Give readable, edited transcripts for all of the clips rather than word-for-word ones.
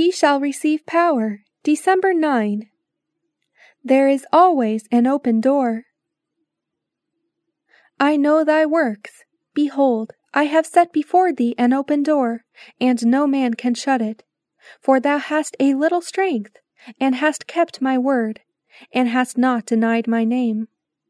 Ye shall receive power. December 9. There is always an open door. I know thy works. Behold, I have set before thee an open door, and no man can shut it. For thou hast a little strength, and hast kept my word, and hast not denied my name.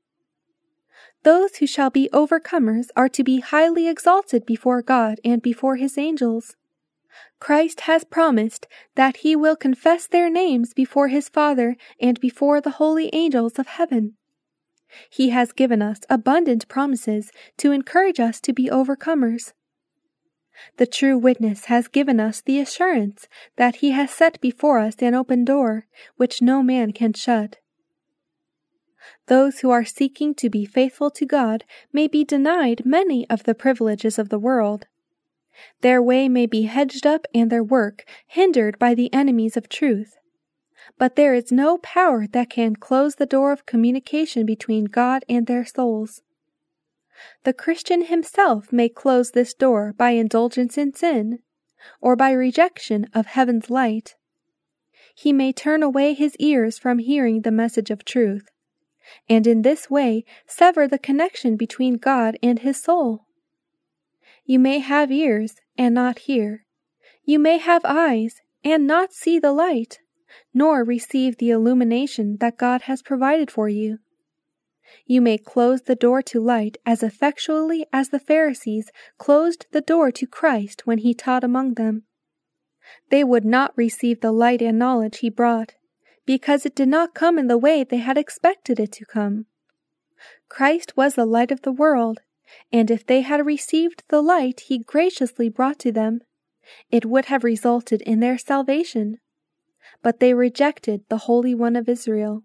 Those who shall be overcomers are to be highly exalted before God and before his angels. Christ has promised that he will confess their names before his Father and before the holy angels of heaven. He has given us abundant promises to encourage us to be overcomers. The true witness has given us the assurance that he has set before us an open door, which no man can shut. Those who are seeking to be faithful to God may be denied many of the privileges of the world. Their way may be hedged up and their work hindered by the enemies of truth. But there is no power that can close the door of communication between God and their souls. The Christian himself may close this door by indulgence in sin, or by rejection of heaven's light. He may turn away his ears from hearing the message of truth, and in this way sever the connection between God and his soul. You may have ears and not hear. You may have eyes and not see the light, nor receive the illumination that God has provided for you. You may close the door to light as effectually as the Pharisees closed the door to Christ when he taught among them. They would not receive the light and knowledge he brought, because it did not come in the way they had expected it to come. Christ was the light of the world, and if they had received the light he graciously brought to them, it would have resulted in their salvation. But they rejected the Holy One of Israel.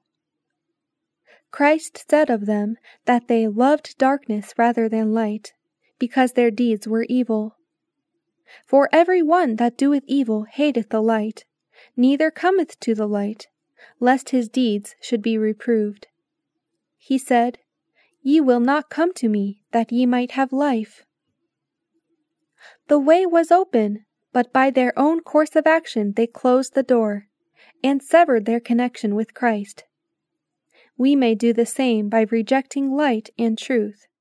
Christ said of them that they loved darkness rather than light, because their deeds were evil. For every one that doeth evil hateth the light, neither cometh to the light, lest his deeds should be reproved. He said, Ye will not come to me, that ye might have life. The way was open, but by their own course of action they closed the door, and severed their connection with Christ. We may do the same by rejecting light and truth,